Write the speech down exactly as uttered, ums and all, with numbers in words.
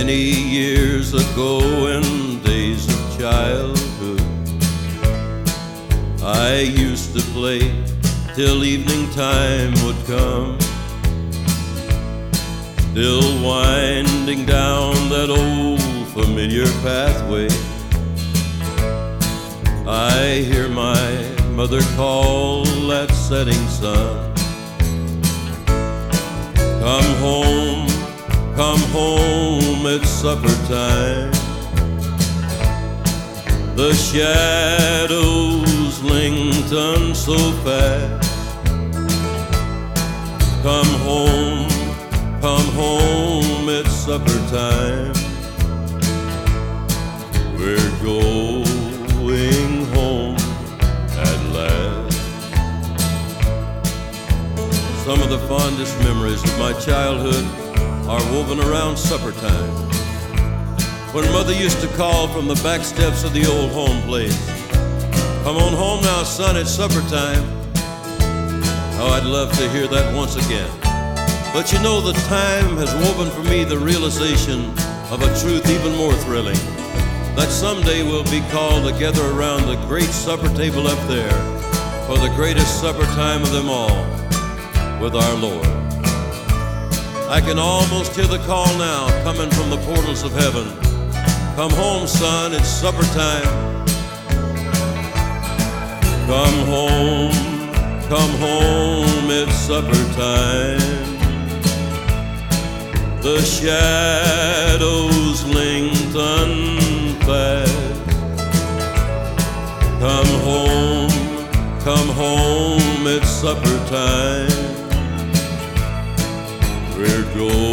Many years ago in days of childhood, I used to play till evening time would come, still winding down that old familiar pathway. I hear my mother call that setting sun. Come home, come home, it's supper time. The shadows lengthen so fast. Come home, come home, it's supper time. We're going home at last. Some of the fondest memories of my childhood are woven around supper time, when Mother used to call from the back steps of the old home place, "Come on home now, son, it's supper time." Oh, I'd love to hear that once again. But you know, the time has woven for me the realization of a truth even more thrilling, that someday we'll be called to gather around the great supper table up there for the greatest supper time of them all, with our Lord. I can almost hear the call now coming from the portals of heaven. Come home, son, it's supper time. Come home, come home, it's supper time. The shadows lengthen fast. Come home, come home, it's supper time. We're going